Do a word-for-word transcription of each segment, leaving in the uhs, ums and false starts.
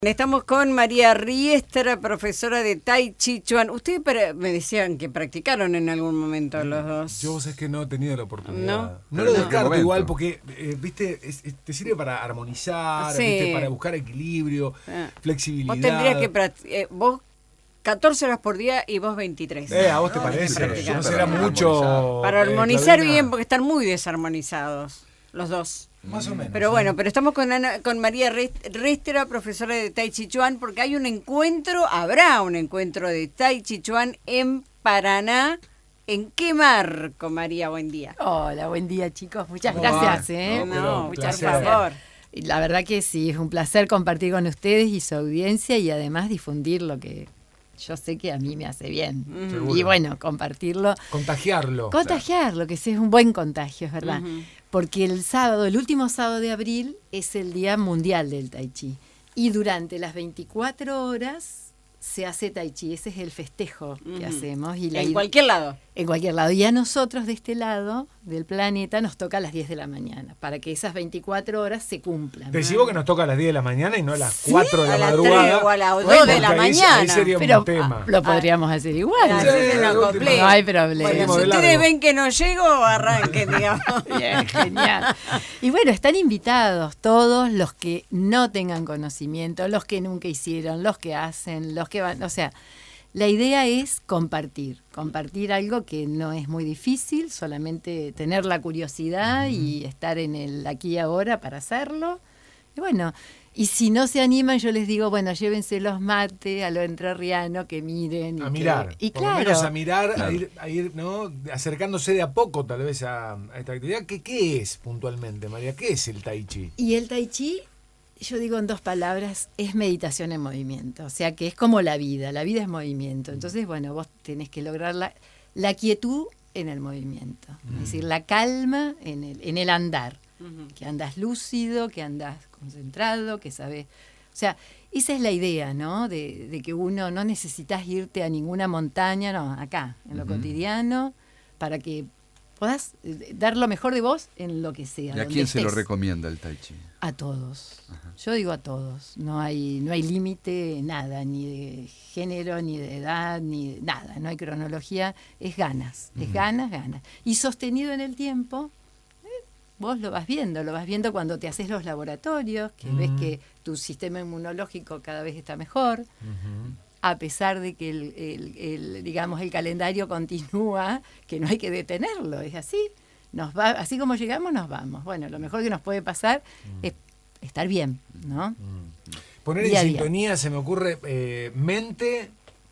Estamos con María Riestra, profesora de Tai Chi Chuan. Ustedes me decían que practicaron en algún momento los dos. Yo sé que no he tenido la oportunidad. No, no lo descarto igual porque, eh, viste, es, es, te sirve para armonizar, sí. ¿viste? Para buscar equilibrio, ah. flexibilidad. Vos tendrías que... Eh, vos catorce horas por día y vos veintitrés. Eh, ¿a vos te no, parece? No será mucho... Para armonizar eh, bien porque están muy desarmonizados los dos. Más o menos. Pero ¿sí? Bueno, pero estamos con Ana, con María Riestra, profesora de Tai Chi Chuan, porque hay un encuentro, habrá un encuentro de Tai Chi Chuan en Paraná. ¿En qué marco, María? Buen día. Hola, buen día, chicos. Muchas gracias. ¿eh? No, no muchas por favor. La verdad que sí, es un placer compartir con ustedes y su audiencia y además difundir lo que yo sé que a mí me hace bien. Seguro. Y bueno, compartirlo. Contagiarlo. Contagiarlo, que sí es un buen contagio, es verdad. Uh-huh. Porque el sábado, el último sábado de abril, es el Día Mundial del Tai Chi. Y durante las veinticuatro horas se hace Tai Chi. Ese es el festejo uh-huh. que hacemos. Y la en cualquier lado. En cualquier lado. Y a nosotros de este lado del planeta nos toca a las diez de la mañana, para que esas veinticuatro horas se cumplan. Decimos que nos toca a las diez de la mañana y no a las ¿Sí? cuatro de la a madrugada. tres o a las dos bueno, de la ahí, mañana. Ahí sería pero un tema. Ah, lo podríamos ah, hacer igual. Ah, ¿sí? sí, no, no hay problema. Bueno, si ustedes ven que no llego, arranquen, digamos. Bien, genial. Y bueno, están invitados todos los que no tengan conocimiento, los que nunca hicieron, los que hacen, los que van, o sea, la idea es compartir, compartir algo que no es muy difícil, solamente tener la curiosidad uh-huh. y estar en el aquí y ahora para hacerlo. Y bueno, y si no se animan, yo les digo, bueno, llévense los mates a lo entrerriano, que miren. Y a mirar, que, y por claro, lo menos a mirar, claro. a ir, a ir ¿no? acercándose de a poco tal vez a, a esta actividad. ¿Qué, ¿Qué es puntualmente, María? ¿Qué es el Tai Chi? Y el Tai Chi, yo digo en dos palabras, es meditación en movimiento. O sea que es como la vida, la vida es movimiento. Entonces, bueno, vos tenés que lograr la, la quietud en el movimiento. Mm. Es decir, la calma en el, en el andar. Uh-huh. Que andas lúcido, que andas concentrado, que sabes... O sea, esa es la idea, ¿no? De, de que uno no necesitas irte a ninguna montaña, no, acá, en lo uh-huh. cotidiano, para que podás dar lo mejor de vos en lo que sea. ¿Y a quién estés. Se lo recomienda el Tai Chi? A todos. Ajá. Yo digo a todos. No hay, no hay límite, nada, ni de género, ni de edad, ni de nada. No hay cronología. Es ganas, uh-huh. es ganas, ganas. Y sostenido en el tiempo, eh, vos lo vas viendo. Lo vas viendo cuando te haces los laboratorios, que uh-huh. ves que tu sistema inmunológico cada vez está mejor. Uh-huh. A pesar de que el, el, el, digamos, el calendario continúa, que no hay que detenerlo, es así, nos va, así como llegamos nos vamos. Bueno, lo mejor que nos puede pasar mm. es estar bien, ¿no? Mm. Poner día en sintonía, se me ocurre, eh, mente,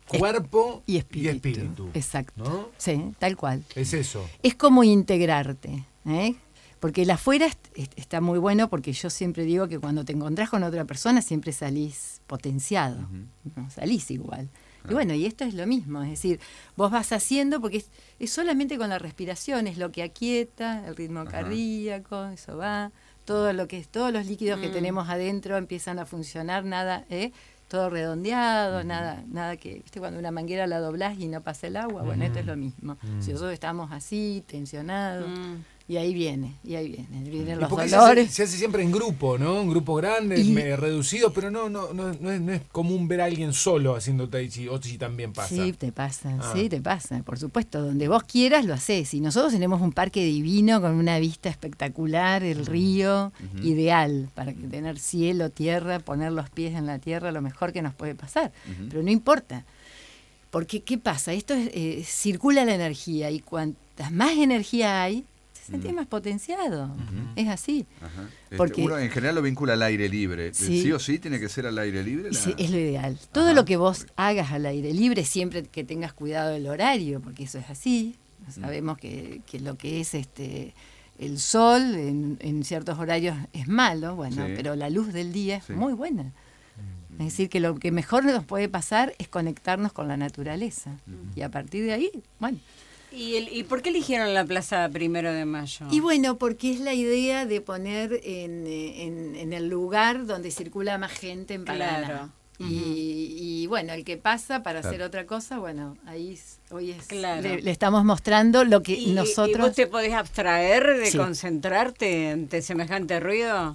cuerpo y espíritu. Y espíritu, exacto, ¿no? Sí, tal cual. Es eso. Es como integrarte, ¿eh? Porque el afuera est- está muy bueno, porque yo siempre digo que cuando te encontrás con otra persona siempre salís potenciado, uh-huh. ¿no? Salís igual. Uh-huh. Y bueno, y esto es lo mismo, es decir, vos vas haciendo, porque es, es solamente con la respiración, es lo que aquieta, el ritmo uh-huh. cardíaco, eso va, todo lo que es, todos los líquidos uh-huh. que tenemos adentro empiezan a funcionar, nada, ¿eh? Todo redondeado, uh-huh. nada, nada que, viste, cuando una manguera la doblás y no pasa el agua, uh-huh. bueno, esto es lo mismo. Uh-huh. Si nosotros estamos así, tensionados, uh-huh. y ahí viene, y ahí viene, vienen los dolores. Se hace, se hace siempre en grupo, ¿no? Un grupo grande, y, reducido, pero no, no, no, no, es, no es común ver a alguien solo haciendo Tai Chi, o si también pasa. Sí, te pasa, ah. sí, te pasa, por supuesto, donde vos quieras lo haces. Y nosotros tenemos un parque divino con una vista espectacular, el río, uh-huh. ideal, para tener cielo, tierra, poner los pies en la tierra, lo mejor que nos puede pasar. Uh-huh. Pero no importa, porque ¿qué pasa? Esto es, eh, circula la energía, y cuantas más energía hay, sentir más potenciado, uh-huh. es así. Ajá. Porque uno en general lo vincula al aire libre. Sí, sí o sí tiene que ser al aire libre. La... Sí, es lo ideal. Todo Ajá. lo que vos hagas al aire libre, siempre que tengas cuidado del horario, porque eso es así. Uh-huh. Sabemos que, que lo que es este el sol en, en ciertos horarios es malo, bueno, sí. pero la luz del día es sí. muy buena. Uh-huh. Es decir, que lo que mejor nos puede pasar es conectarnos con la naturaleza. Uh-huh. Y a partir de ahí, bueno. ¿Y, el, ¿Y por qué eligieron la Plaza Primero de Mayo? Y bueno, porque es la idea de poner en, en, en el lugar donde circula más gente en Paraná. Claro. Y, uh-huh. y bueno, el que pasa para claro. hacer otra cosa, bueno, ahí hoy es claro. le, le estamos mostrando lo que ¿Y, nosotros... ¿Y vos te podés abstraer de sí. concentrarte ante semejante ruido?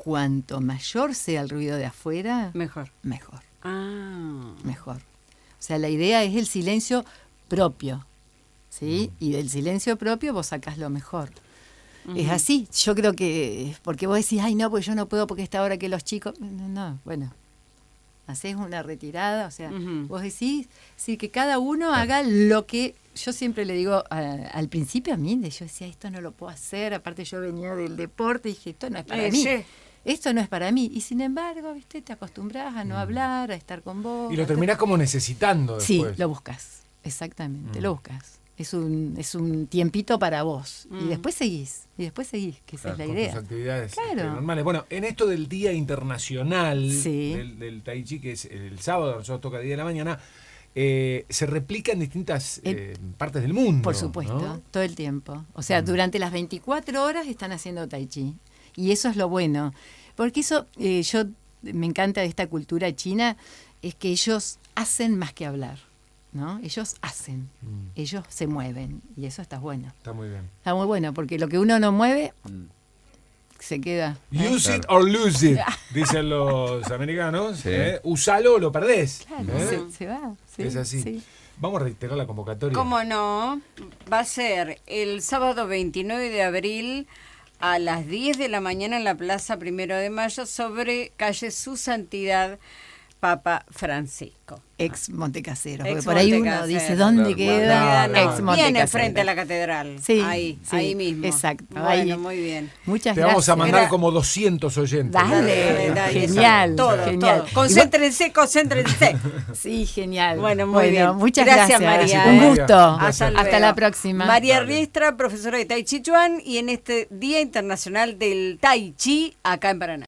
cuanto mayor sea el ruido de afuera, Mejor. mejor, Ah. mejor. O sea, la idea es el silencio propio, ¿sí? Y del silencio propio vos sacás lo mejor. Uh-huh. Es así. Yo creo que, porque vos decís, ay, no, pues yo no puedo porque esta hora que los chicos... No, no, bueno, hacés una retirada, o sea, uh-huh. vos decís, sí, que cada uno haga lo que... Yo siempre le digo, a, al principio a mí, yo decía, esto no lo puedo hacer, aparte yo venía del deporte y dije, esto no es para eh, mí. Sí. Esto no es para mí. Y sin embargo, ¿viste? Te acostumbras a no hablar, a estar con vos. Y lo terminás como necesitando después. Sí, lo buscas. Exactamente, Mm. lo buscas. Es un, es un tiempito para vos. Mm. Y después seguís. Y después seguís, que esa Claro, es la con idea. tus actividades Claro. este, normales. Bueno, en esto del Día Internacional Sí. del, del Tai Chi, que es el sábado, nosotros toca diez de la mañana, eh, se replica en distintas eh, partes del mundo. Por supuesto, ¿no? todo el tiempo. O sea, Mm. durante las veinticuatro horas están haciendo Tai Chi. Y eso es lo bueno. Porque eso, eh, yo me encanta de esta cultura china, es que ellos hacen más que hablar, ¿no? Ellos hacen, Mm. ellos se mueven, y eso está bueno. Está muy bien. Está muy bueno, porque lo que uno no mueve, se queda. ¿eh? Use it or lose it, dicen los americanos. Sí. ¿eh? Usalo o lo perdés. Claro, ¿eh? se, se va. sí, Es así. sí. Vamos a reiterar la convocatoria. ¿Cómo no? Va a ser el sábado veintinueve de abril a las diez de la mañana en la Plaza Primero de Mayo, sobre calle Su Santidad Papa Francisco. Ex Montecasero. Porque Ex por ahí uno Montecasero. dice, ¿dónde Claro, queda? claro. No, Ex viene Montecasero. frente a la catedral. Sí, ahí, sí, ahí mismo. exacto, Bueno, ahí. muy bien. Muchas Te gracias. vamos a mandar Era- como doscientos oyentes. Dale, Dale, genial, Todo, genial. todo. Concéntrense, concéntrense. Sí, genial. Bueno, muy bien. Muchas Gracias, gracias. María. Un gusto. Hasta Hasta, luego. la próxima. María Dale. Riestra, profesora de Tai Chi Chuan, y en este Día Internacional del Tai Chi acá en Paraná.